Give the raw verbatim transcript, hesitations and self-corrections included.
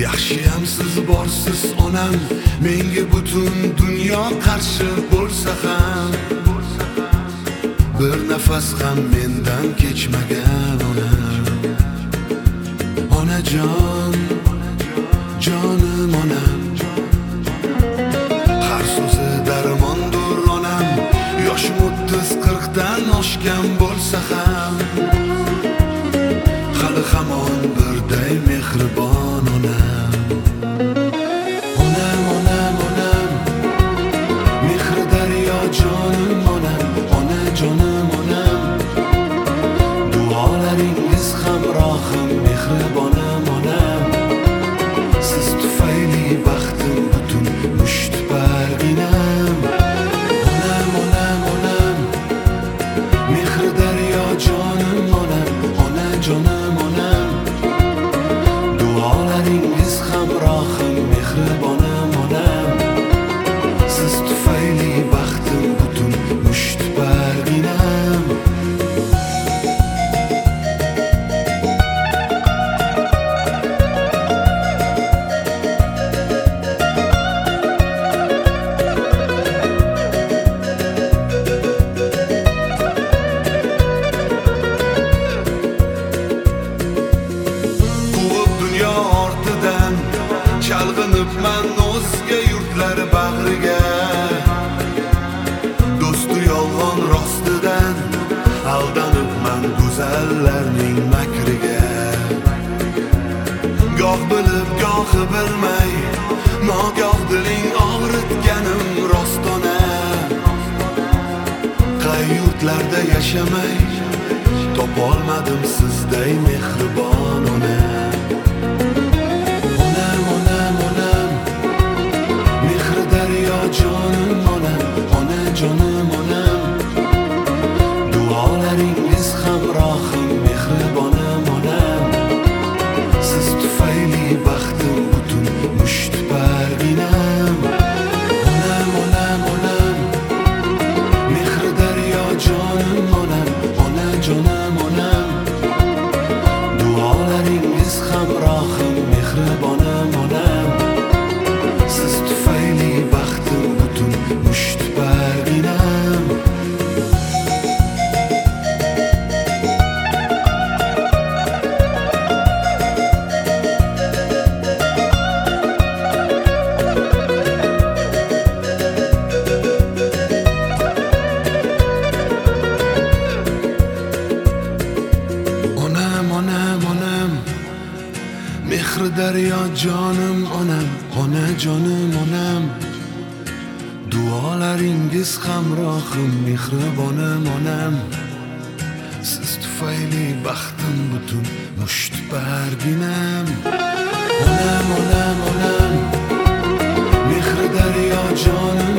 Yaxshiyam siz borsiz onam, menga butun dunyo qarshi bo'lsa ham, bir nafas ham mendan kechmagan onam. Onajon, jonim onam, har so'zi darmondur onam. Yoshim o'ttiz qirqdan oshgan bo'lsa ham, hali hamon birday mehribon onam. Onam, onam, onam, mehri daryo jonim onam. Onajonim onam, duolaringiz hamrohim mehribonim onam. Siz tufayli baxtim butun mushti barginam. Onam, onam, onam, mehri daryo jonim onam. Onajonim onam, duolaringiz hamrohim mehribonim onam. Siz tufayli baxtim butun mushti barginam. Chalg'inibman o'zga yurtlar bag'riga, do'sti yolg'on rostidan aldanibman go'zallarning makriga. Goh bilib gohi bilmay nogoh diling og'ritganim rostona. Qay yurtlarda yashamay topolmadim sizday mehribon ona. Jonim onam, onajonim onam, duolaringiz hamrohim mehribonim onam. Siz tufayli baxtim butun mushti barginam. Onam, onam, onam, mehri daryo jonim onam. Onajonim onam, duolaringiz hamrohim mehribonim onam. Siz tufayli baxtim butun mushti barginam. Onam, onam, onam, mehri daryo jonim onam. Onajonim onam, duolaringiz hamrohim mehribonim onam. Siz tufayli baxtim butun mushti barginam. Onam, onam, onam, mehri daryo jonim